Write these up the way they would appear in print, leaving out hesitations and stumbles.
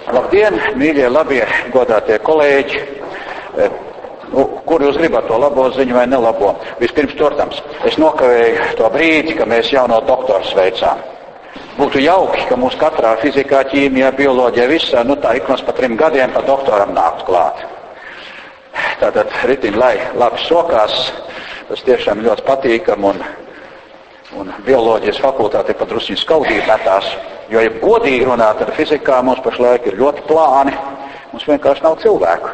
Labdien, mīļie, labie, godātie kolēģi, kur jūs gribat to labo ziņu vai nelabo. Vispirms, protams, es nokavēju to brīdi, ka mēs jauno doktoru sveicām. Būtu jauki, ka mums katrā fizikā, ķīmijā, bioloģijā, visā, tā iknos pa 3 gadiem pa doktoram nākt klāt. Tātad ritin, lai labi sokās, tas tiešām ļoti patīkam un bioloģijas fakultāte pat drusciņu skaudīgi metās, jo, ja godīgi runāt ar fizikā, mums pašlaik ir ļoti plāni, mums vienkārši nav cilvēku.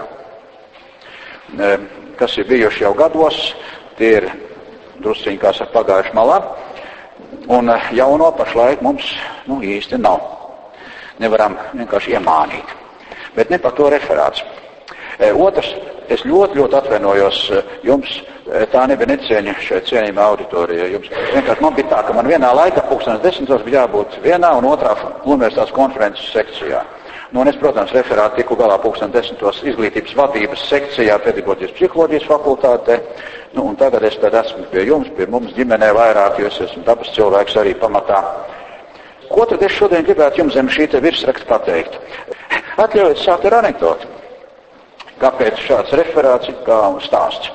Kas ir bijuši jau gados, tie ir drusciņi, kā saka, pagājuši malā, un jauno pašlaik mums, īsti nav. Nevaram vienkārši iemānīt. Bet ne par to referāts. Otrs, es ļoti atvainojos jums, tā nebija necieņa šeit cienījumā auditorija. Jums vienkārši man bija tā, ka man vienā laikā 10:10 bija jābūt vienā un otrā universitātes konferences sekcijā. Un es, protams, referāti tiku galā 10:10 izglītības vadības sekcijā, pedagoģijas psiholoģijas fakultātē. Un tagad es tad esmu pie jums, pie mums ģimenē vairāk, jo es esmu dabas cilvēks arī pamatā. Ko tad es šodien gribētu jums zem šī te virsraksta pateikt? Atļaujiet sākt ar anekdoti. Kāpēc šāds referāts ir kā stāsts?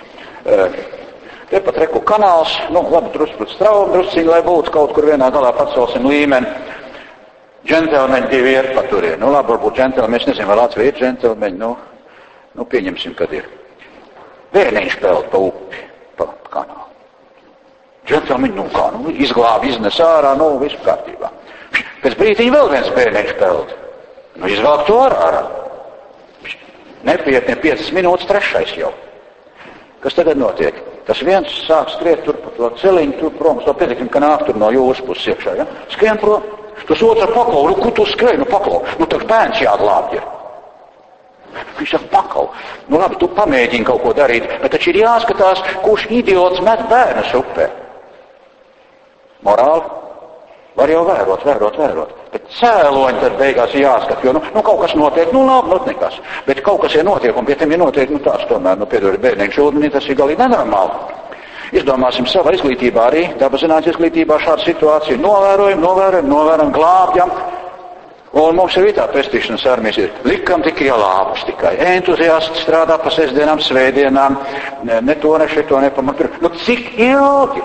Te pat reku kanāls, labi drusku strauji, drusciņi, lai būtu kaut kur vienā galā pacelsim līmeni. Džentelmeņi 2 iet pa turien. Labi, varbūt džentelmeņi, es nezinu, vai Latvija ir džentelmeņi, pieņemsim, kad ir. Bērniņš peld pa upi, pa kanālu. Džentelmeņi, izglābi, iznes ārā, visu kārtībā. Pēc brītiņa vēl viens bērniņš peld. Izvelk to ārā. Nepiet ne 5 minūtes, 3. jau. Kas tagad notiek? Tas viens sāk skriet tur pa to celiņu, tur prom, to pietiekam, ka nāk tur no jūras puses iekšā, ja? Skrien prom. Tas otrs paklau, kur tu skrēji, paklau. Tak bērns jāglābj ir. Viņš saka, paklau. Labi, tu pamēģini kaut ko darīt, bet taču ir jāskatās, kurš idiots met bērnus upē. Morāli? Var jau vērot. Bet cēloņi tad beigās ir jāskat, jo, kaut kas notiek, labi, nekas. Bet kaut kas ir notiek, un pie tiem ir notiek, tās tomēr, piedod bērniņu šūdmenī, tas ir galīgi nenormāli. Izdomāsim savā izglītībā arī, dabasinātnes izglītībā šādu situāciju. Novērojam, glābjam. Un mums ir tā pestīšanas armijas ir. Likam tikai labus tikai. Entuziasti strādā pa sestdienām, svētdienām, ne to, ne šito, ne pamatur. Cik ilgi?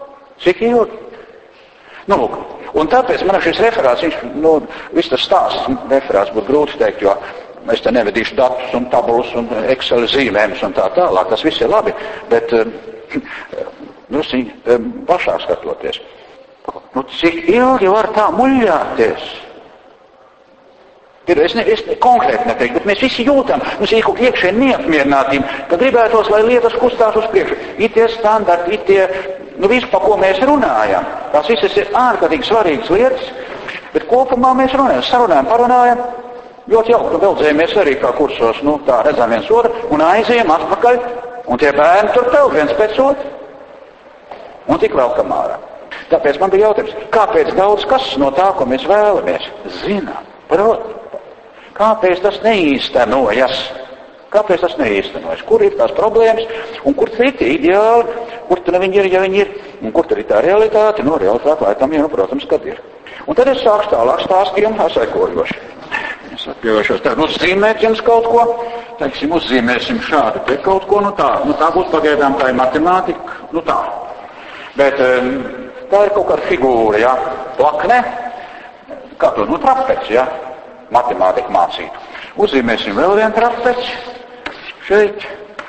Lūk. Un tāpēc man šis referāts, viss tas stāsts, referāts būtu grūti teikt, jo es te nevedīšu datus un tabulus un Excel zīmējumus un tā tālāk. Tas viss ir labi, bet pašā skatoties. Cik ilgi var tā muļļāties? Es konkrēti neteiktu, bet mēs visi jūtam, mums ir kaut iekšēji neapmierinātība, ka gribētos, lai lietas kustās uz priekšu. Ir tie standarti, ir tie, visu, pa ko mēs runājam. Tās visas ir ārkārtīgi svarīgas lietas, bet kopumā mēs parunājam. Ļoti jauki, veldzējamies arī kā kursos, tā redzam viens otru, un aizējam atpakaļ, un tie bērni tur tev viens pēc otru. Un tik vēl kamārā. Tāpēc man bija jautājums, kāpēc daudz kas no tā, ko mēs vēlamies, zinām, protams. Kāpēc tas neīstenojas? Kur ir tās problēmas? Un kur ir tie ideāli? Kur tad viņi ir, ja viņi ir? Un kur tad ir tā realitāte? Realitāte laikam jau, protams, kad ir. Un tad es sāku tālāk stāstījumu sekojoši. Es atļaušos tā, uzzīmēt jums kaut ko. Teiksim, uzzīmēsim šādu te kaut ko, tā. Tā būs pagaidām, tā ir matemātika, tā. Bet tā ir kaut kāda figūra, ja? Plakne. Kā to? Trapeci, ja? Matemātika mācītu. Uzzīmēsim vēl vienu trapeci. Šeit.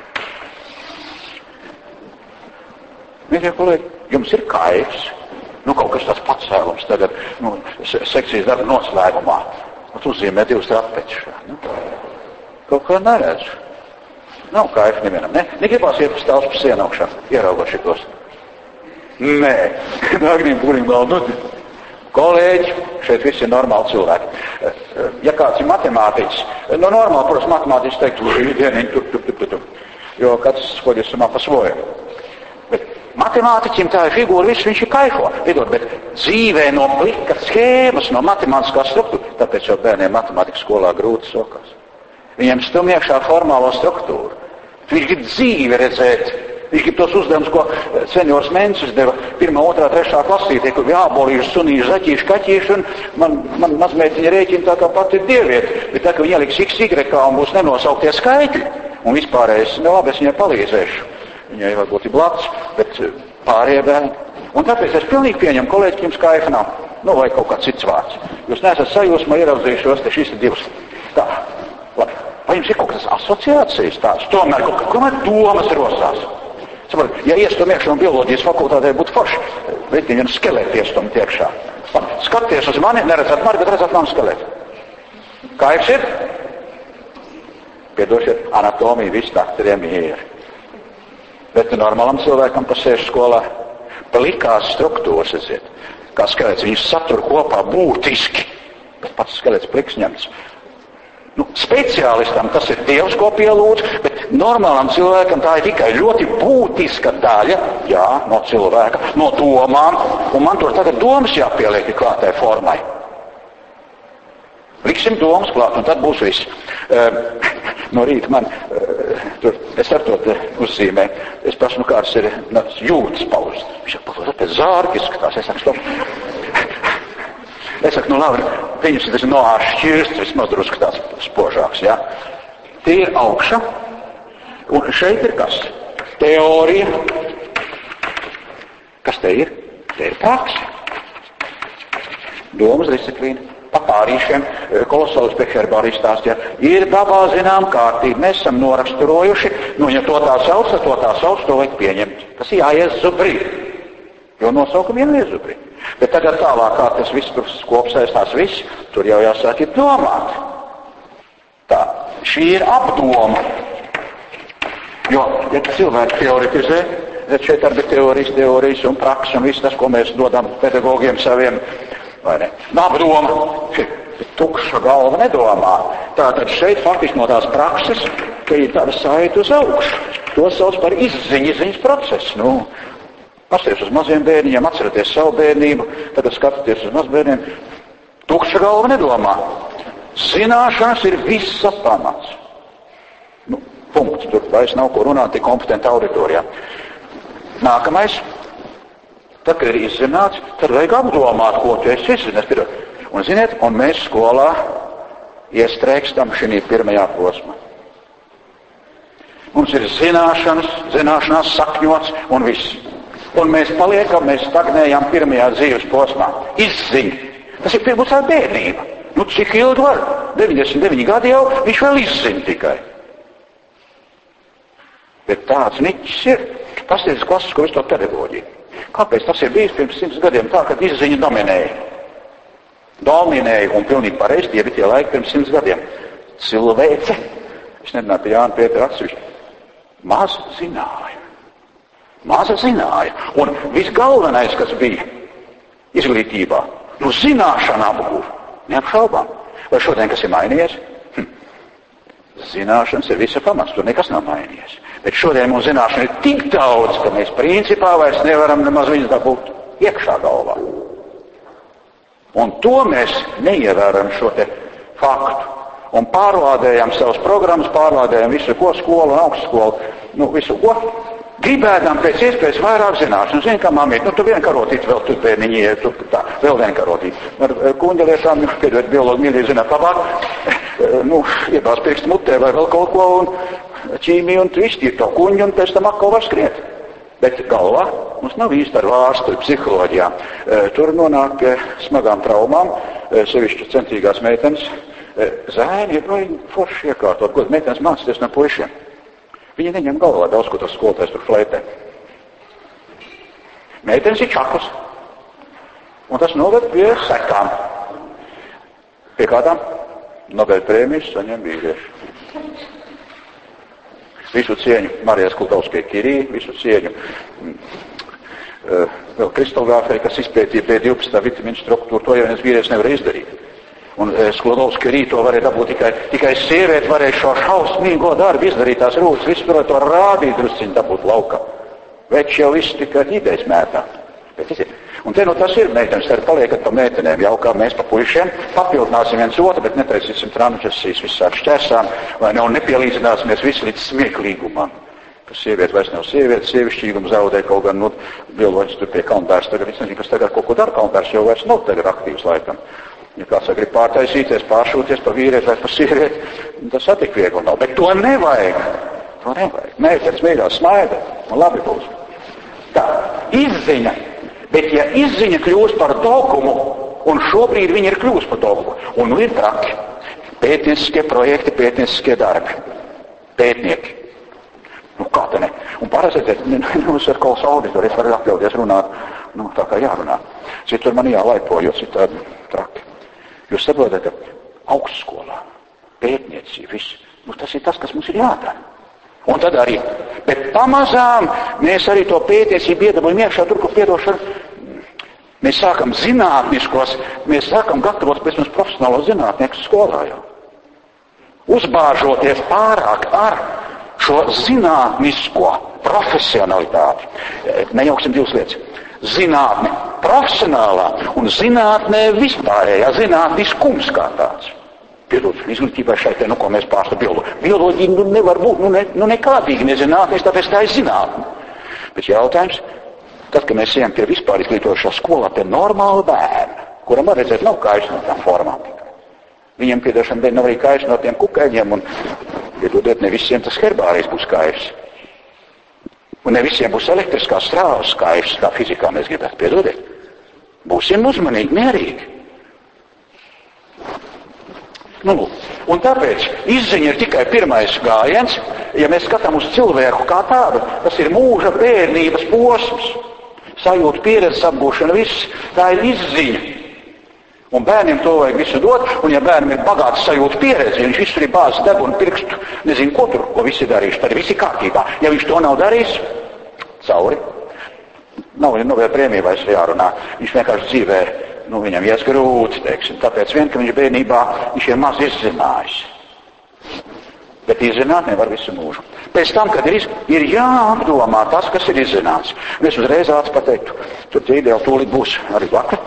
Mīļie kolēģi, jums ir kaifs. Kaut kas tāds pacēlums tagad, sekcijas darba noslēgumā. Uzzīmē 2 trapeci. Kaut kā neredz. Nav kaifa nevienam, ne? Negribās iet stāvs pa sienu augšā, ieraugot šitos. Nē. Nāgniem kuriem vēl Kolēģi, šeit visi ir normāli cilvēki. Ja kāds ir matemātiķis, normāli, protams, matemātiķis teiktu, tur. Jo katrs skoļas samā pa svoju. Bet matemātiķim tā ir figūra, viss viņš ir kaifo. Bet dzīvē no plika schēmas, no matemātiskās struktūras, tāpēc jau bērniem matemātikas skolā grūti sokās. Viņiem stum iekšā formālo struktūru. Viņš grib dzīvi redzēt Viņš grib tos uzdevumus, ko seniors Mensis deva 1., 2., 3. klasītē, kur jābolīšu, sunīšu, zaķīšu, kaķīšu, un man mazmeitiņa rēķina tā kā pati dievieta. Bet tā, ka viņa liks XY un būs nenosauktie skaitļi, un vispārējais, labi, es viņai palīdzēšu. Viņai varbūt ir blakus, bet pārējie bērni. Un tāpēc es pilnīgi pieņemu, kolēģi, ka jums kaifa nav. Nu, vai kaut kāds cits vārds. Jūs neesat sajūsmā ieraudzījušos, te šis ir divs. Tā, labi. Vai jums ir kaut kādas asociācijas tās? Tomēr kaut kādas domas rosās. Saprot, ja iestum iekšā un bioloģijas fakultātē būtu forši, bet viņam skeleti iestum iekšā. Skaties uz mani, neredzat mani, bet redzat manu skeleti. Kaifs ir? Piedošiet, anatomija, viss dakteriem ir. Bet normālam cilvēkam, kas sēž skolā, plikās struktūras, esiet, kā skelets, viņus satur kopā būtiski, bet pats skelets pliks ņemts. Nu, speciālistam tas ir Dievs, ko pielūdz, bet normālam cilvēkam tā ir tikai ļoti būtiska daļa, jā, no cilvēka, no domām, un man tur tagad domas jāpieliek klātai formai. Liksim domas klāt, un tad būs viss. No rīta man, tur, es ar to uzzīmē, es prasu, kāds ir jūtas pauzes. Viņš saka, pēc zārki izskatās, es saku, Es saku, labi, viņus tas no āršķirsts, vismaz drusku tāds spožāks, jā. Tie ir augša, un šeit ir kas? Teorija. Kas te ir? Te ir praksa. Domas disciplīna. Pa pārīšiem, kolosālis Pekšerbāri stāstīja, ir dabā zinām kārtība. Mēs esam noraksturojuši, ja to tā sauc, to vajag pieņemt. Tas jāies zubrī, jo nosaukumi vien ir zubrī. Bet tagad tālāk, kā tas viss tur kopsaistās viss, tur jau jāsāk ir domāt. Tā, šī ir apdoma. Jo, ja cilvēki teoretizē, tad šeit arī teorijas un praksa un viss tas, ko mēs dodam pedagogiem saviem, vai ne? Apdoma, tukša galva nedomā. Tātad šeit faktiski no tās prakses, ka ir tāda saita uz augšu. To sauc par izziņas procesu. Pasties uz maziem bērniņiem, atceraties savu bērnību, tad skatāties uz mazbērniem. Tukša galva nedomā. Zināšanas ir visa pamats. Punkts. Tur vairs nav ko runāt, tik kompetenta auditorijā. Nākamais. Tad, kad ir izzināts, tad vajag apdomāt, ko tu esi izzinājis. Un ziniet, un mēs skolā iestrēgstam šī pirmajā posmā. Mums ir zināšanās sakņots un viss. Un mēs paliekam, mēs stagnējam pirmajā dzīves posmā. Izziņa. Tas ir pirmā bērnība. Cik ilgi var? 99 gadi jau, viņš vēl izziņa tikai. Bet tāds niķis ir. Pasties klasisko visu to pedagoģiju. Kāpēc tas ir bijis pirms 100 gadiem tā, kad izziņa dominēja? Dominēja un pilnīgi pareizi, tie bija tie laiki pirms 100 gadiem. Cilvēce, es nerunāju pie Jāna Pētera atsevišķi, Maza zināja. Un visgalvenais, kas bija izglītībā, zināšana apgūva. Neapšaubām. Vai šodien kas ir mainījies? Zināšanas ir visa pamats, tur nekas nav mainījies. Bet šodien mums zināšana ir tik daudz, ka mēs principā vairs nevaram nemaz viņas dabūt iekšā galvā. Un to mēs neievēram šo te faktu. Un pārlādējam savas programmas, pārlādējam visu, ko skolu un augstskolu, visu, ko gribēdām pēc iespējas vairāk zināšanas. Zini, kā mamīt, tu vien karotīt, vēl tu bērniņi, tā, vēl vien karotīt. Ar kuņģeliešām, piedod biologi mīļi zināt labāk, iebās pirkstu mutē vai vēl kaut ko, un ķīmiju, un tu iztīri to kuņģu, un pēc tam atkal var skriet. Bet galvā mums nav īsti ar vārstu psiholoģijā. Tur nonāk pie smagām traumām, sevišķi centīgās meitenes. Zēni ir vai forši iekārtot, ko meitenes mācīties no puišiem. Viņi neņem galvā daudz, ko tas skolotājs tur flētē. Meitenes ir čaklas. Un tas noved pie sekām. Pie kādām? Nobel prēmijas saņem vīrieši. Visu cieņu Marijas Kultauskai-Kirī, visu cieņu vēl kristalgrāfei, kas izpētīja B12 vitamīnu struktūru, to jau viens vīrietis nevar izdarīt. Un Sklodovski to varēja dabūt tikai sievieti varēja šo šausmīgo darbu izdarīt, tās rūtas, visu varēja to rādīt, drusciņi dabūt laukā. Veči jau viss tikai idejas mētā. Un te tas ir meitenes, arī paliekat pa meitenēm, jau kā mēs pa puišiem papildināsim viens otru, bet netaisīsim trančasīs visā šķērsām, vai ne, un nepielīdzināsimies visi līdz smieklīgumam. ka sieviete vairs nav sieviete, sievišķīgumu zaudē kaut gan, bioloģis tur pie kalnbērs tagad, es nezinu, kas tagad kaut ko dara, kalnbērs jau vairs nav tagad aktīvs laikam. Ja kāds grib pārtaisīties, pāršūties par vīrieti vai par sievieti, tas satik viegli nav, bet to nevajag. To nevajag. Meitenes mīļās smaida, un labi būs. Tā, izziņa. Bet ja izziņa kļūst par dogmu, un šobrīd viņa ir kļūst par dogmu, un ir traki, pētnieciskie projekti, pētnieciskie darbi, pētnieki. Kā te ne? Un parasti, jūs ar kolas auditori, es varu atļauties runāt, tā kā jārunā. Citur man jālaipo, jo citādi traki. Jūs saprotat, ka augstskolā, pētniecība, viss, tas ir tas, kas mums ir jādara. Un tad arī, bet pamazām mēs arī to pētniecību iedabujam iekšā, tur, kur piedošana, mēs sākam zinātniskos, mēs sākam gatavot pēc mums profesionālo zinātnieku skolā jau. Uzbāžoties pārāk ar šo zinātnisko profesionalitāti. Nejauksim divas lietas. Zinātne profesionālā un zinātnē vispārējā, zinātniskums kā tāds. Piedod, izglītībai šai te, ko mēs pārstāv bioloģiju. Bioloģija nevar būt, nekādīgi nezinātnes, tāpēc tā ir zinātne. Bet jautājums, tad, kad mēs ejam pie vispār izglītošā skolā, pie normāla bērna, kuram var redzēt, nav kājas no tām formām. Viņiem piedošana dēļ nav arī kājas no tiem kukaiņiem, un, piedodiet, ne visiem tas herbārijs būs kājas. Un ne visiem būs elektriskās strāvas kājas, kā fizikā mēs gribētu, piedodiet. Būsim uzmanīgi, mierīgi. Un tāpēc izziņa ir tikai pirmais gājiens, ja mēs skatām uz cilvēku kā tādu, tas ir mūža bērnības posms, sajūta, pieredzes apgūšana, viss, tā ir izziņa. Un bērniem to vajag visu dot, un ja bērnam ir bagāts sajūta pieredze, ja viņš visur ir bāzes degunu pirkstu, nezinu ko tur, ko visi darījuši, tad viss ir kārtībā. Ja viņš to nav darījis, cauri. Nav vēl prēmija vairs jārunā, viņš vienkārši dzīvē. Viņam ies grūti, teiksim, tāpēc vien, ka viņš bērnībā, viņš ir maz izzinājis. Bet izzināt nevar visu mūžu. Pēc tam, kad ir jāapdomā tas, kas ir izzināts. Es uzreiz ātri pateiktu, tur tie ideāli tūlīt būs arī vakar.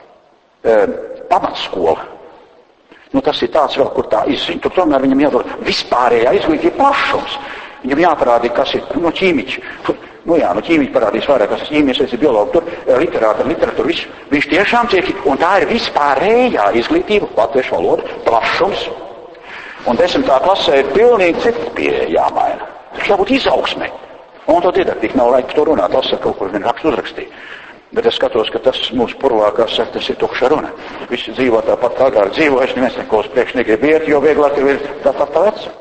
Pamatskola. Tas ir tāds vēl, kur tā izziņa. Tur tomēr viņam jādod vispārējā izglītība plašums. Viņam jāparāda, kas ir ķīmiķi. Ķīmiķi parādīs vairāk, kas ir ķīmijas, vai biologi, tur literatūra, viss. Viņš tiešām tiek, un tā ir vispārējā izglītība, latviešu valoda, plašums. Un 10. klasē ir pilnīgi cita pieeja jāmaina. Tas jābūt izaugsmē. Un to didaktika nav laika to runāt, tas kaut kur vien rakstu uzrakstīja. Bet es skatos, ka tas mūsu purvākās saka, tas ir tukša runa. Visi dzīvo tāpat kā agrāk dzīvojuši, neviens neko uz priekšu negrib iet, jo vieglāk ir tāpat tā veca.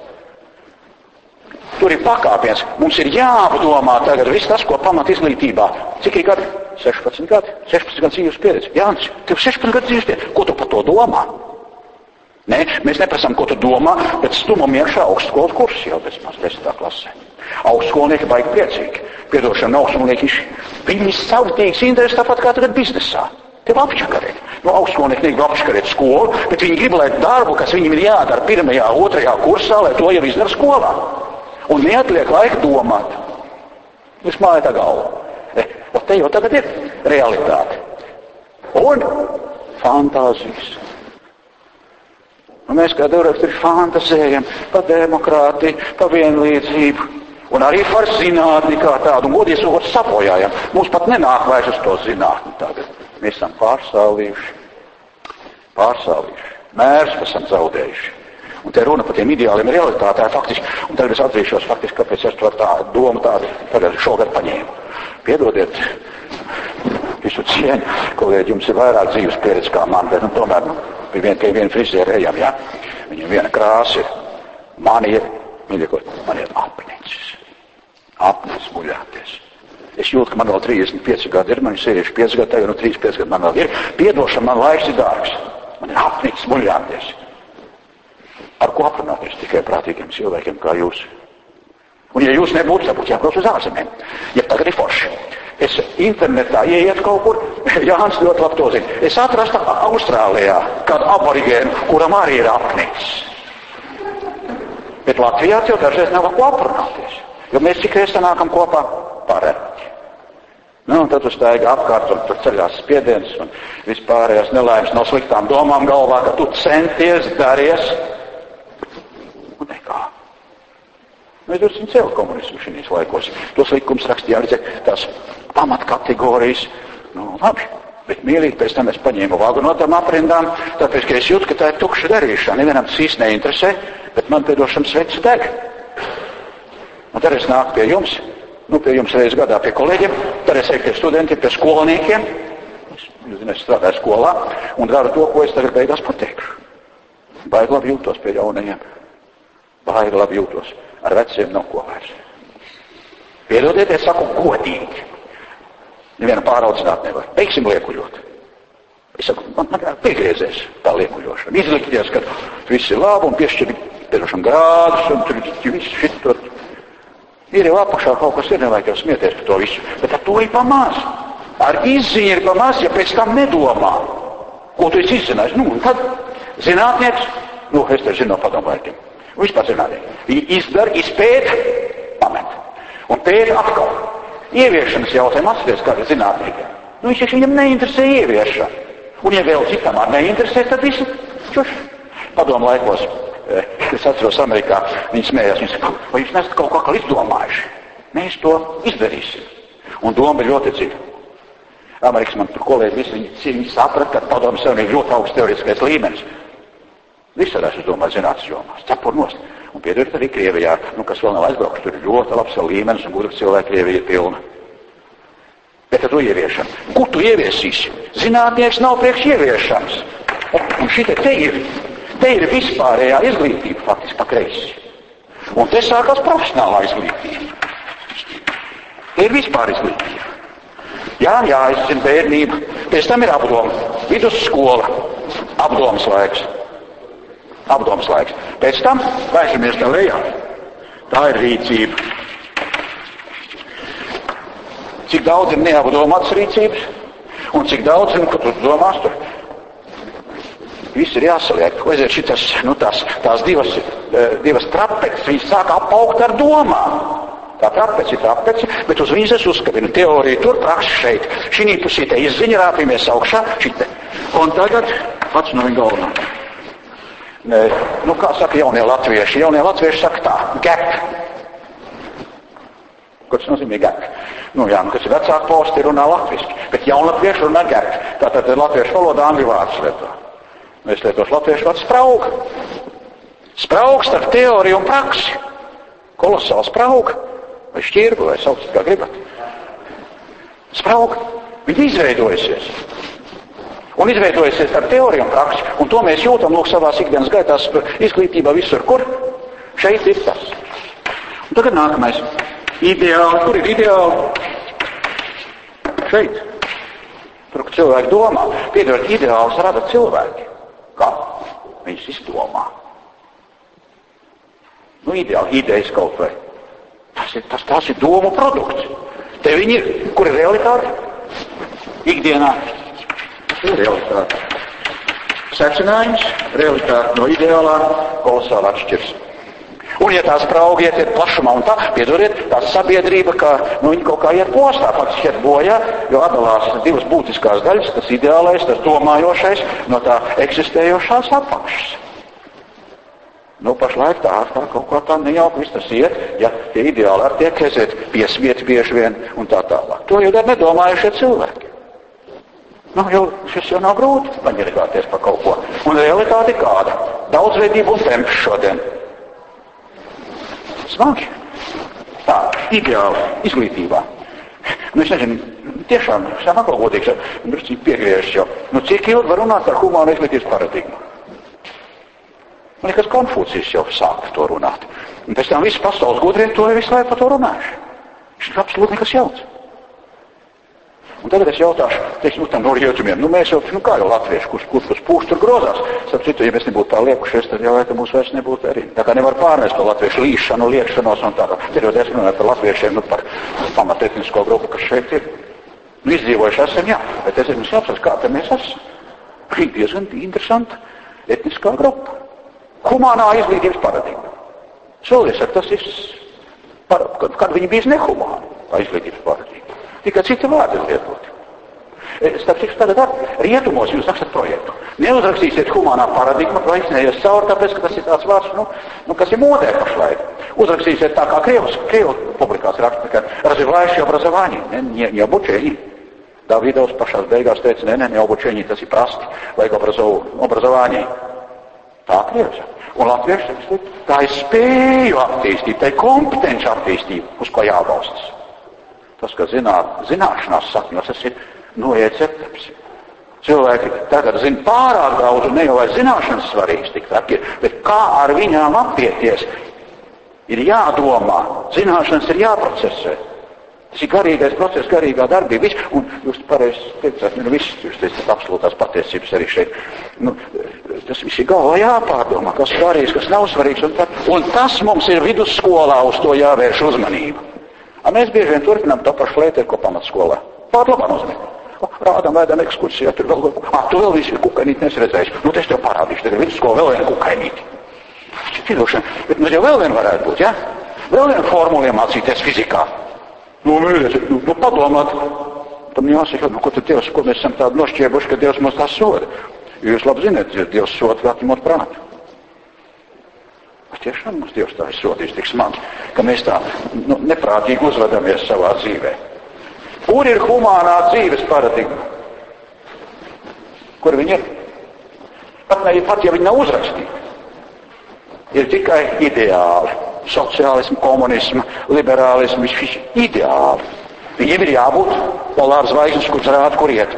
Tur ir pakāpiens. Mums ir jāapdomā tagad viss tas, ko pamat izglītībā. Cik ir gadi? 16 gadi. 16 gadi dzīves pieredze. Jānis, tev 16 gadi dzīves pieredze. Ko tu par to domā? Nē, mēs neprasām, ko tu domā, bet stumam iekšā augstskolas kursus jau pēc maz 10. klasē. Augstskolnieki baigi priecīgi. Piedošana augstskolnieki, viņi savtīgs interesi tāpat kā tagad biznesā. Tev apšakarēt. Augstskolnieki negrib apšakarēt skolu, bet viņi grib, lai darbu, kas viņiem ir jādara 1., 2. kursā, lai to jau izdara skolā. Un neatliek laika domāt. Jūs mājat tā galvu. O te jau tagad ir realitāte. Un fantāzijas. Un mēs kā devraksturi fantasējam par demokrātiju, par vienlīdzību. Un arī par zinātni kā tādu. Un godīgi sakot, sapojājam. Mums pat nenāk vairs uz to zinātni tagad. Mēs esam pārstāvījuši. Mērs esam zaudējuši. Un te runa par tiem ideāliem realitātē faktiski, un tagad es atzīšos faktiski, kāpēc es to tā domu tādu tagad šogad paņēmu. Piedodiet, visu cieņu, kolēģi, jums ir vairāk dzīves pieredze kā man, bet tomēr, pie viena frizēra ejam, ja? Viņam viena krāsa ir, man ir apnicis. Apnicis muļāties. Es jūtu, ka man vēl 35 gadi ir, man ir sēdieši 5 gadi, tagad 35 gadi man vēl ir. Piedošana, man laiks ir dārgs. Man ir apnicis muļāties. Ar ko aprunāties tikai prātīgiem cilvēkiem kā jūs? Un ja jūs nebūtu, tad būtu jābrauc uz ārzemēm. Ja tagad ir forši. Es internetā ieiet kaut kur, Jānis ļoti labi to zina. Es atrastu Austrālijā kādu aborigēnu, kuram arī ir apnicis. Bet Latvijā jau dažreiz nav ko aprunāties. Jo mēs tikai sanākam kopā pareti. Un tad tu staigi apkārt un tur ceļās spiediens un vispārējās nelaimes no sliktām domām galvā, ka tu centies, daries. Un nekā. Mēs drusku cēlu komunismu šīs laikos. Tos likums rakstījām, tās pamatkategorijas. Labi, bet mīlīgi pēc tam es paņēmu vagu no tām aprindām, tāpēc, ka es jūtu, ka tā ir tukša darīšana. Nevienam tas īsti neinteresē, bet man piedošam sveci deg. Un tad es nāku pie jums, pie jums reiz gadā pie kolēģiem, tad es eju pie studentiem, pie skolniekiem. Es strādāju skolā un daru to, ko es tagad beigās pateikšu. Baigi labi jūtos pie jaunajiem. Baigi labi jūtos. Ar veciem nav ko vairs. Piedodiet, es saku godīgi. Nevienu pāraudzināt nevar. Beigsim liekuļot. Es saku, man piegriezies tā liekuļošana. Izlikties, ka viss ir labi un piešķir piedošam grādus un tur viss šit tur. Ir jau apakšā kaut kas ir, nevajag jau smieties par to visu. Bet ar to ir pamaz. Ar izziņu ir pamaz, ja pēc tam nedomā. Ko tu esi izzinājis? Un tad zinātnieks, es te zinu no padomvērtiem. Vispār zinātnieki. Viņi izdara, izpēta, pamet. Un pēta atkal. Ieviešanas jautājumu atceries kādi zinātniekiem. Viņam neinteresē ieviešana. Un ja vēl citam neinteresē, tad visi čuši. Padomu laikos, es atceros Amerikā, viņi smējās, viņi saka, vai jūs nesat kaut kā izdomājuši? Mēs to izdarīsim. Un doma ir ļoti dziļa. Amerikas man tur kolēģi visi viņi saprata, ka padomu savienība ļoti augsts teoretiskais līmenis. Visādās, es domāju, zinātnes jomās, cepur nost. Un piedodiet arī Krievijā, kas vēl nav aizbrauks, tur ir ļoti labs līmenis un gudri cilvēki Krievija ir pilna. Bet ar to ieviešanu. Kur tu ieviesīsi? Zinātnieks nav priekš ieviešanas. Un šī te ir vispārējā izglītība faktiski pa kreisi. Un te sākās profesionālā izglītība. Te ir vispār izglītība. Jā, es zinu bērnību. Pēc tam ir apdoma. Vidusskola. Apdomas laiks. Pēc tam vaišamies tā lejā. Tā ir rīcība. Cik daudz ir neapdomātas rīcības, un cik daudz, ka tu domās tur. Viss ir jāsaliek. Aiziet šitas, tās divas trapeces, viņas sāk apaugt ar domām. Tā trapeci, bet uz viņas es uzskabinu teoriju tur, praksi šeit. Šī pusīte izziņa rāpīmies augšā, šite. Un tagad pats no viņa galvenā. Kā saka jaunie latvieši? Jaunie latvieši saka tā, gap. Ko tas nozīmē gap? Kas ir vecāka posti, runā latviski, bet jaunatvieši runā gap. Tātad latviešu valodā angļu vārds lieto. Mēs lietos latviešu vārds sprauga. Sprauga starp teoriju un praksi. Kolosāli sprauga. Vai šķirbu, vai saucat, kā gribat. Sprauga. Viņa izveidojusies. Un izveidojusies ar teoriju un praksi. Un to mēs jūtam, savās ikdienas gaitās izglītībā visur, kur šeit ir tas. Un tagad nākamais. Ideāli. Kur ir ideāli? Šeit. Tur, ka cilvēki domā. Piedodiet, ideāls rada cilvēki. Kā? Viņus izdomā. Ideāli. Idejas kaut vai. Tas ir domu produkts. Te viņi ir. Kur ir realitāte? Ikdienā. Ir realitāte. Secinājums, realitāte no ideālā kolosāli atšķirs. Un ja tās sprauga iet plašumā un tā, piedodiet, tā sabiedrība, viņi kaut kā iet postā, faktiski iet bojā, jo atdalās divas būtiskās daļas, tas ideālais, tas domājošais, no tā eksistējošās apakšas. Pašlaik tā kaut kā tā nejauka viss tas iet, ja tie ideāli ar tiek piesvieti bieži vien un tā tālāk. To jau dar nedomājušie cilvēki. Šis jau nav grūti paņirgāties par kaut ko. Un realitāte ir kāda? Daudzveidība un temps šodien. Smagi. Tā, ideāli izglītībā. Es nezinu, tiešām, atkal godīgs, piegriežas jau. Cik ilgi var runāt par humānu izglītības paradigmu? Man liekas, Konfūcijs jau sāka to runāt. Un pēc tam visi pasaules gudrie to visu laiku par to runājuši. Šis ir absolūti nekas jauns. Un tagad es jautāšu, teiksim, tam no rietumiem, mēs jau, kā jau latvieši, kurš pūš tur grozās. Starp citu, ja mēs nebūtu tā liekušies, tad jau laikam mūs vairs nebūtu arī. Tā kā nevar pārnest par latviešu līšanu, liekšanos un tā. Te jau diezgan runāt par latviešiem, par pamatetnisko grupu, kas šeit ir. Izdzīvojuši esam, jā, bet es mums jāapsaka, kā te mēs esam. Šī diezgan interesanta etniskā grupa. Humānā izglītības paradigma. Šodien tas ir, kad viņi bijis nehumāni, tā izglītības paradigma. Tikai citi vārdi ir lietoti. Starp citu, tagad rietumos jūs rakstat projektu. Neuzrakstīsiet humānā paradigma, projekts neies cauri, tāpēc, ka tas ir tāds vārds, kas ir modē pašlaik. Uzrakstīsiet tā kā Krievu publikācija raksta, ka развивающее образование, не обучение. Davidovs pašās beigās teica, ne обучение, tas ir prasti, vajag образование. Tā Krievs. Un latvieši tā ir spēju attīstība, tā ir kompetenci attīstība, uz ko jābalstas. Tas, ka zināšanās sakņos, tas ir noiet cepteps. Cilvēki tagad zina pārāk daudz, un ne jau vai zināšanas svarīgas tik tā, bet kā ar viņām apieties, ir jādomā, zināšanas ir jāprocesē. Tas ir garīgais process, garīgā darbība. Un jūs pareizi teicāt, viss, jūs teicat absolūtās patiesības arī šeit. Tas viss ir galvā jāpārdomā, kas svarīgs, kas nav svarīgs. Un tas mums ir vidusskolā, uz to jāvērš uzmanību. Mēs bieži vien turpinām to pašu lietu, ko pamatskolā. Pārlabā nozīmē. Rādām, vēdām ekskursijā, tur vēl tu vēl visi kukainīti nesi redzējis. Es tev parādīšu, tagad vidusskola vēl viena kukainīti. Bet jau vēl viena varētu būt, ja? Vēl viena formula iemācīties fizikā. Padomāt. Tam jāsaka, ko tad Dievs, ko mēs esam tādu nošķiebuši, ka Dievs mums tā soda. Jūs labi zināt, ja Dievs soda, kā ņemot prātu. Tiešām mums Dievs tā ir sodījis tik smags, ka mēs tā neprātīgi uzvedamies savā dzīvē. Kur ir humānā dzīves paradigma? Kur viņi ir? Pat ja viņi nav uzrakstīti. Ir tikai ideāli. Sociālismu, komunismu, liberālismu, viss ideāli. Viņiem ir jābūt polāra zvaigznes, kur rāda, kur iet.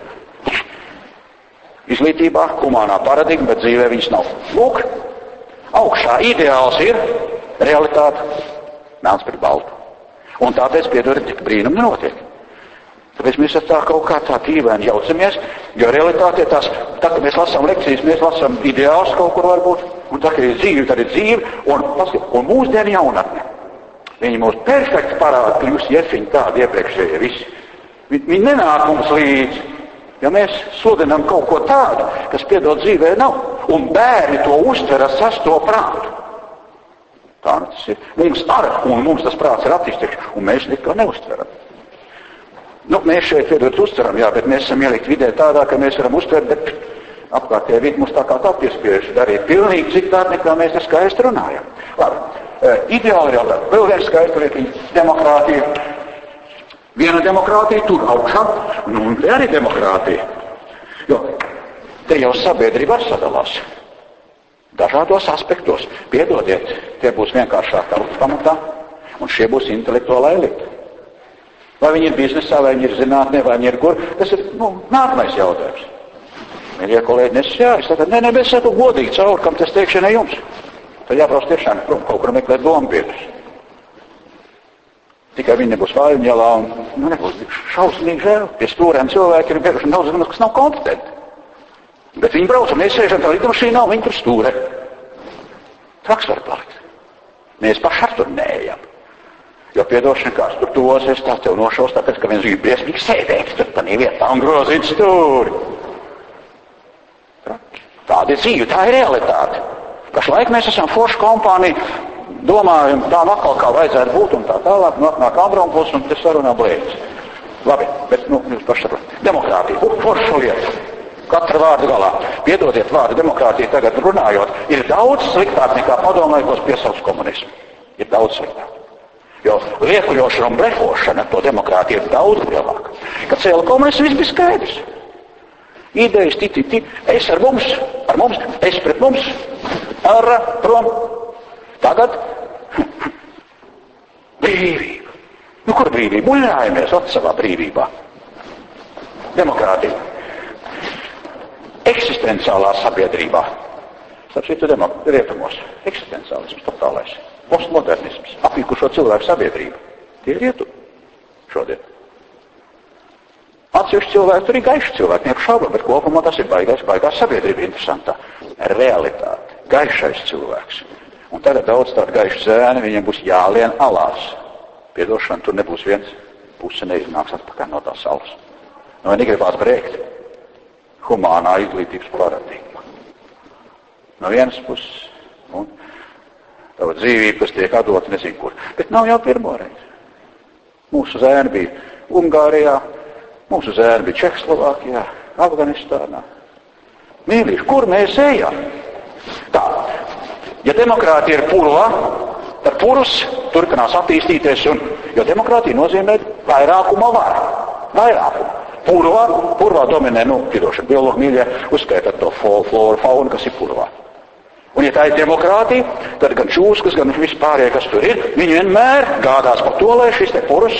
Izglītībā, humānā paradigma, bet dzīvē viņas nav. Lūk, augšā ideāls ir realitāte, melns pret baltu. Un tāpēc, piedodiet, tik brīnumi nenotiek. Tāpēc mēs tā kaut kā tā tīvēni jaucamies, jo realitāte ir tās, tā, ka mēs lasām lekcijas, mēs lasām ideāls kaut kur varbūt, un tā, ka ir dzīve, tad ir dzīve, un mūsdienu jaunatne. Viņi mums perfekti parāda, ka jūs iefiņi tādi iepriekšējie visi. Viņi nenāk mums līdzi, ja mēs sludinām kaut ko tādu, kas piedod dzīvē nav, un bērni to uztver ar sasto prātu. Tā tas ir. Mums tas prāts ir attīstīts, un mēs nekā neuztveram. Mēs šeit piedod uztveram, jā, bet mēs esam ielikt vidē tādā, ka mēs varam uztvert, bet apkārtējā vidi mums tā kā tā piespiež darīt pilnīgi citādi, nekā mēs ar skaisti runājam. Labi, ideāli jau tā. Vēl viens skaisti lietiņa - demokrātija. Viena demokrātija tur augšā, un te arī demokrātija. Jo te jau sabiedrība arī sadalās. Dažādos aspektos. Piedodiet, tie būs vienkāršāk tautas pamatā, un šie būs intelektuālā elita. Vai viņi ir biznesā, vai viņi ir zinātnē, vai viņi ir kur, tas ir, nākamais jautājums. Mīļie kolēģi, es saku, bet es saku godīgi cauri, kam tas teikšanai jums. Tad jābrauc tiešām prom, kaut kur meklēt dombiedrus. Tikai viņi nebūs vājumjelā un, nebūs šausmīgi žēl. Pie stūrēm cilvēki ir bieži daudz, kas nav kompetenti. Bet viņi brauc, un mēs sēžam tā lidmašīnā, un viņi tur stūrē. Traks var palikt. Mēs paši ar tur neejam. Jo piedošana kāds tur tuvosies, tā tev nošaus, tāpēc, ka viens grib briesmīgi sēdēt tur panī vietā un grozīt stūri. Tāda ir dzīve, tā ir realitāte. Pašlaik mēs esam forša kompānija, domājam, tā atkal kā vajadzētu būt un tā tālāk, atnāk Abrampus un te sarunā blēdz. Labi, bet, jūs paši saprotat. Demokrātija, forša lieta. Katra vārda galā. Piedodiet vārdu demokrātija tagad runājot, ir daudz sliktāk nekā padomājot piesauc komunismu. Ir daudz sliktāk. Jo liekuļošana un blefošana to demokrātiju ir daudz lielāka. Kad cēla komunismu, viss bija skaidrs. Idejas, es ar mums, es pret mums, prom. Tagad brīvība. Kur brīvība? Muļājamies savā brīvībā. Demokrātija. Eksistenciālā sabiedrībā. Starp citu rietumos. Eksistenciālisms totālais. Postmodernisms. Apīkušo cilvēku sabiedrību. Tie ir rietumi šodien. Atsevišķi cilvēki, tur ir gaiši cilvēki, neapšaubām, bet kopumā tas ir baigā sabiedrība interesantā. Realitāte. Gaišais cilvēks. Un tagad daudz tādu gaišu zēni, viņiem būs jālien alās. Piedošana, tur nebūs viens puse neiznāks atpakaļ no tās salas. Vai negribās brēkt? Humānā izglītības paradigma. No vienas puses. Un tava dzīvība, kas tiek atdota nezinu kur. Bet nav jau pirmo reizi. Mūsu zēni bija Ungārijā, Mūsu zēni bija Čehoslovākijā, Afganistānā. Mīļīši, kur mēs ejam? Tā, ja demokrātija ir purva, tad purvs turpinās attīstīties, jo demokrātija nozīmē vairākuma varu. Vairākumu. Purvā dominē, biologi mīļie, uzskaitot to floru, faunu, kas ir purvā. Un ja tā ir demokrātija, tad gan čūskas, gan vispārējie, kas tur ir, viņi vienmēr gādās par to, lai šis te purvs,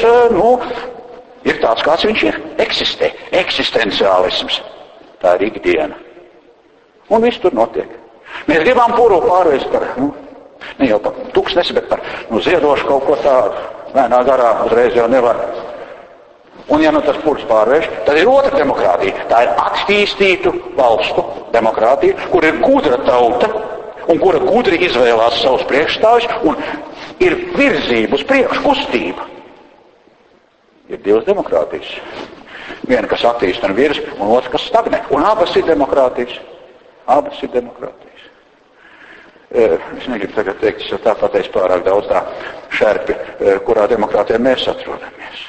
ir tāds, kāds viņš ir. Eksistē. Eksistenciālisms. Tā ir ikdiena. Un viss tur notiek. Mēs gribam purvu pārvērst par, ne jau par tuksnesi, bet par, ziedošu kaut ko tādu. Lēnā garā uzreiz jau nevar. Un ja tas purvs pārvērš, tad ir otra demokrātija. Tā ir attīstītu valstu demokrātija, kur ir gudra tauta, un kura gudri izvēlās savus priekšstāvjus, un ir virzība uz priekšu, kustība. Ir divas demokrātijas. Viena, kas attīsta un virz, un otra, kas stagnē. Un abas ir demokrātijas. Abas ir demokrātijas. Es negribu tagad teikt, es tā pateicu pārāk daudz tā šerpi, kurā demokrātijā mēs atrodamies.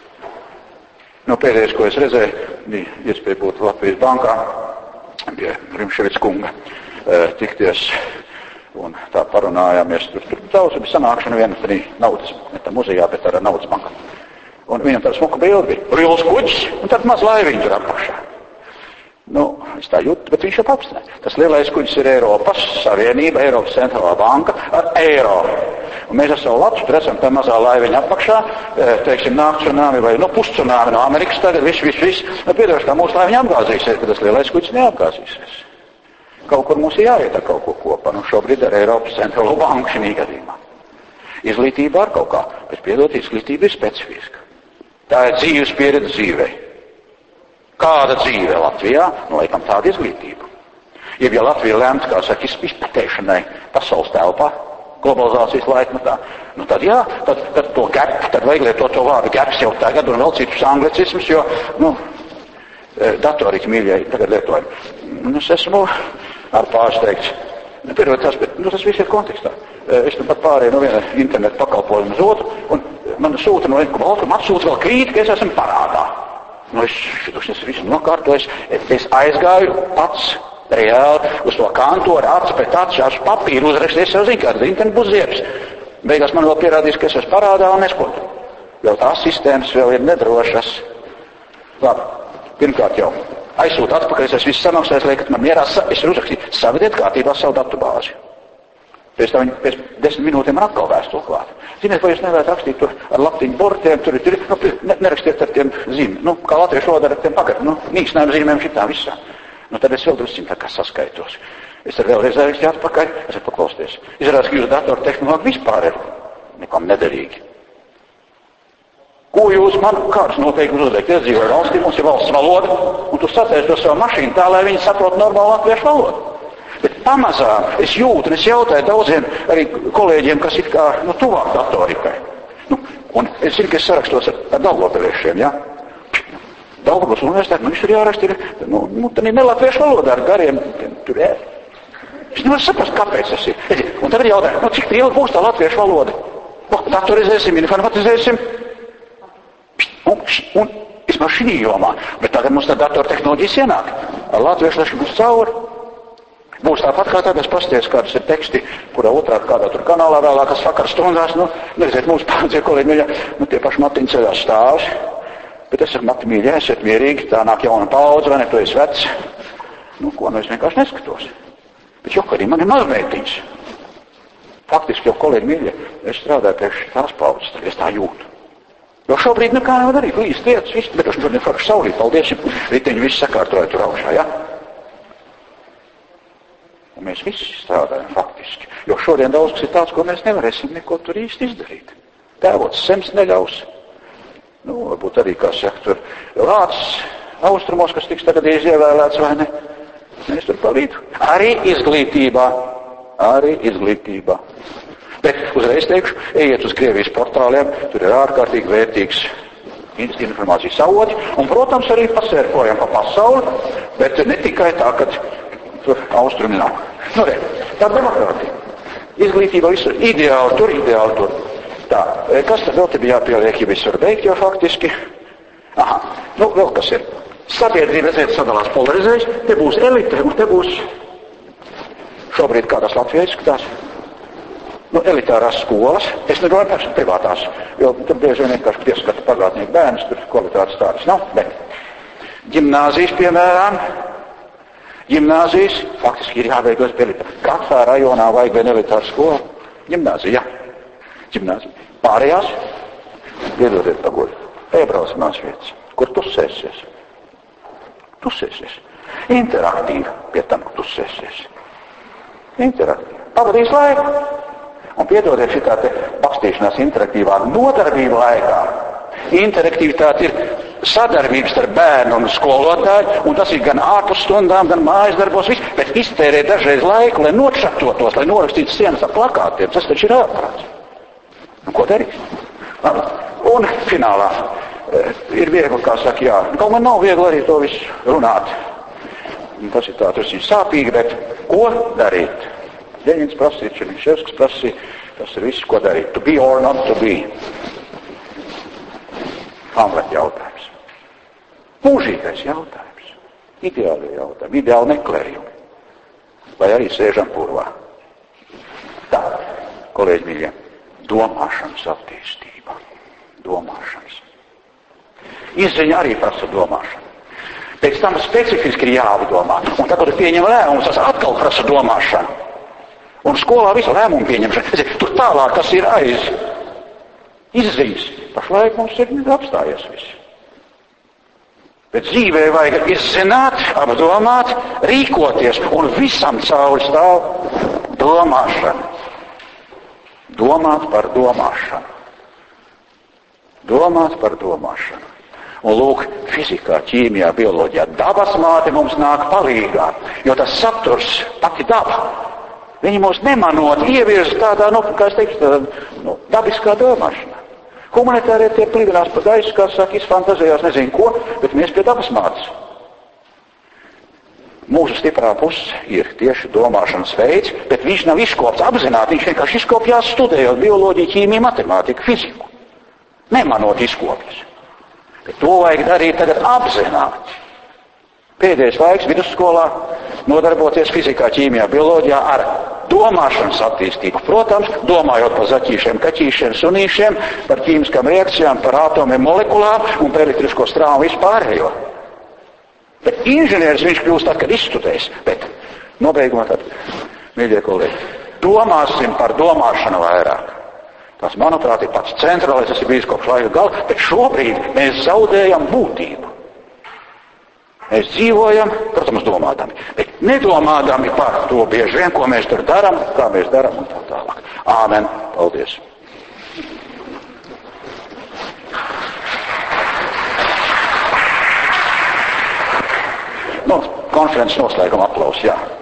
Pēdējais, ko es redzēju, bija iespēja būt Latvijas bankā, pie Rimševica kunga tikties, un tā parunājāmies. Tur daudz bija sanākšana viena naudas, ne tā muzejā, bet tādā naudas bankā. Un viņam tāda smuka bildi bija. Rīls kuģis, un tad maz laiviņu tur apakšā. Es tā jūtu, bet viņš jau apstināja. Tas lielais kuģis ir Eiropas Savienība, Eiropas centrālā banka ar eiro. Un mēs ar savu latu tur esam tā mazā laiviņa apakšā, teiksim, nāk cunāmi vai, puscunāmi no Amerikas tagad, viss. Piedošu, kā mūsu laiviņa apgāzīsies, bet tas lielais kuģis neapgāzīsies. Kaut kur mums ir jāiet ar kaut ko kopā. Šobrīd ar Eiropas centrālo banku šī gadījumā. Izglītība ar kaut kā, bet piedot, izglītība ir specifiska. Tā ir dzīves pieredze dzīvei. Kāda dzīve Latvijā? Laikam tāda izglītība. Ja Latvija lemta, kā saka, izpētēšanai pasaules telpā, globalizācijas laikmetā, tad jā, tad to gap, tad vajag lietot to vārdu gaps jau tagad un vēl citus anglicismus, jo, datoriķi mīļie tagad lietojam. Es esmu ar pārsteigts. Piedodies, bet tas viss ir kontekstā. Es pat pārēju no viena interneta pakalpojuma uz otru, un man sūta no Baltuma atsūta vēl krīt, ka es esmu parādā. Es visu nokārtoju, es aizgāju pats reāli uz to kantoru, acu pēc acu, ar papīru uzrakstīju, jau zinu, kāds internet būs ziepes. Beigās man vēl pierādīs, ka es esmu parādā un neskotu. Jo tās sistēmas vēl ir nedrošas. Labi, pirmkārt jau aizsūtu atpakaļ, es visu samaksāju, liekat man mierā, es uzrakstīju, savediet kārtībā savu datubāzi. Pēc 10 minūtēm man atkal vēstuli klāt. Ziniet, vai jūs nevarētu rakstīt tur ar laptiņu bortiem, tur nerakstiet ar tiem zīmēm, kā latviešu valodā ar tiem pagaru, mīkstinājuma zīmēm šitā visā. Tad es vēl drusciņ tā kā saskaitos. Es ar vēlreiz rakstīju atpakaļ, es ar paklausties. Izrādās, ka jūsu datoru tehnoloģija vispār ir nekam nederīgi. Ko jūs man kāds noteikti uzliek? Es dzīvoju valstī, mums ir valsts valoda, un tu sacēsi to savu mašīnu tā, lai viņi saprot normālu latviešu valodu. Bet pamazām es jūtu, un es jautāju daudziem arī kolēģiem, kas ir kā tuvāk datorikai. Un es zinu, ka es sarakstos ar daugavpiliešiem, ja? Daugavpils universitāti, man viņš tur jāraksta ir, tad ir nelatviešu valodā ar gariem, tur ir. Es nevaru saprast, kāpēc tas ir. Un tagad jautāju, cik ilgi būs tā latviešu valoda? Datorizēsim, informatizēsim. Un vismaz šī jomā. Bet tagad mums tā datortehnoloģijas ienāk. Ar latviešu būs cauri. Būs tāpat kā tagad, es pasties, kādas ir teksti, kurā otrāk kādā tur kanālā vēlākas vakar stundās, neredziet, mūsu pārdzie kolēģi mīļā, tie paši matiņi ceļās stāvs. Bet es saku, Mati mīļā, esiet mierīgi, tā nāk jauna paudze, vai ne, tu esi vecs. Es vienkārši neskatos. Bet jokarī man ir mazmeitiņas. Faktiski jau kolēģi mīļie, es strādāju priekš tās paudzes, tad es tā jūtu. Jo šobrīd nekā nevar darīt, līdz lietas, viss, bet es šodien faktiski saulīt, paldies, riteņi viss sakārtoja tur augšā, ja? Un mēs visi strādājam faktiski, jo šodien daudz kas ir tāds, ko mēs nevarēsim neko tur īsti izdarīt. Tēvots sems neļaus. Varbūt arī, kā saka, tur Lācis austrumos, kas tiks tagad ievēlēts, vai ne? Mēs tur pa vidu. Arī izglītībā. Bet uzreiz teikšu, ejiet uz Krievijas portāliem, tur ir ārkārtīgi vērtīgs informācijas avoti, un, protams, arī pasērkojam pa pasauli, bet ne tikai tā, kad tur austrumi nav. Tā demokrātija. Izglītība visur ideāli tur. Tā, kas tad vēl te bija jāpieliek, ja viss var beigt jau faktiski? Nu, vēl kas ir. Sabiedrība, redziet, sadalās polarizējas, te būs elite, un te būs šobrīd kādās Latvijā izskatās. Nu, elitārās skolas, es nedomāju par privātās, jo tur bieži vien vienkārši pieskata pagātnieku bērnus, tur kvalitātes tādas nav, bet ģimnāzijas, piemēram, ģimnāzijas faktiski ir jāveidos pie elitā. Katrā rajonā vajag vien elitāru skolu. Ģimnāzija, jā. Ģimnāzija. Pārējās, piedodiet pagoļu, iebraucamās vietas, kur tusēsies. Tusēsies. Interaktīvi pie tam tusēsies. Interaktīvi. Pavadīs laiku. Un piedodiet šitā te bakstīšanās interaktīvā nodarbība laikā. Interaktivitāte ir sadarbības starp bērnu un skolotāju, un tas ir gan ārpus stundām, gan mājas darbos, viss, bet iztērē dažreiz laiku, lai nočatotos, lai norakstītu sienas ar plakātiem. Tas taču ir ārprāts. Un ko darīs? Un finālā ir viegli, kā saka, jā. Kaut man nav viegli arī to visu runāt. Tas ir tā, tas ir sāpīgi, bet ko darīt? Ļeņins prasīja, Černiševskis prasīja, tas ir viss, ko darīt. To be or not to be. Hamlet jautājums. Mūžīgais jautājums. Ideāli jautājumi, ideāli meklējumi. Vai arī sēžam purvā. Tā, kolēģi mīļie, domāšanas attīstība. Domāšanas. Izziņa arī prasa domāšanu. Pēc tam specifiski ir jāapdomā. Un tad, kad pieņem lēmumus, tas atkal prasa domāšanu. Un skolā visu lēmumu pieņemšana. Tur tālāk, kas ir aiz izziņas. Pašlaik mums ir apstājies viss. Bet dzīvē vajag izzināt, apdomāt, rīkoties, un visam cauri stāv domāšana. Domāt par domāšanu. Domāt par domāšanu. Un lūk, fizikā, ķīmijā, bioloģijā dabas māte mums nāk palīgā, jo tas saturs pati daba. Viņi mūs nemanot ievirza tādā, kā es teiktu, dabiskā domāšanā. Humanitārie tie plīvinās pa gaisu, kā saka, izfantazējās nezinu ko, bet mēs pie dabas mātes. Mūsu stiprā puse ir tieši domāšanas veids, bet viņš nav izkopts apzināti, viņš vienkārši izkopjās studējot bioloģiju, ķīmiju, matemātiku, fiziku. Nemanot izkopjas. Bet to vajag darīt tagad apzināti. Pēdējais laiks vidusskolā nodarboties fizikā, ķīmijā, bioloģijā ar domāšanas attīstību. Protams, domājot par zaķīšiem, kaķīšiem, sunīšiem, par ķīmiskām reakcijām, par ātomiem, molekulām un par elektrisko strāvu vispārējo. Bet inženieris viņš kļūst tad, kad izstudēs. Bet nobeigumā tad, mīļie kolēģi, domāsim par domāšanu vairāk. Tas, manuprāt, ir pats centrālais, tas ir bijis kopš laika gala, bet šobrīd mēs zaudējam būtību. Mēs dzīvojam, protams, domādami, bet nedomādami par to bieži vien, ko mēs tur darām, kā mēs darām un tā tālāk. Āmen. Paldies. Konferences noslēguma aplausi, jā.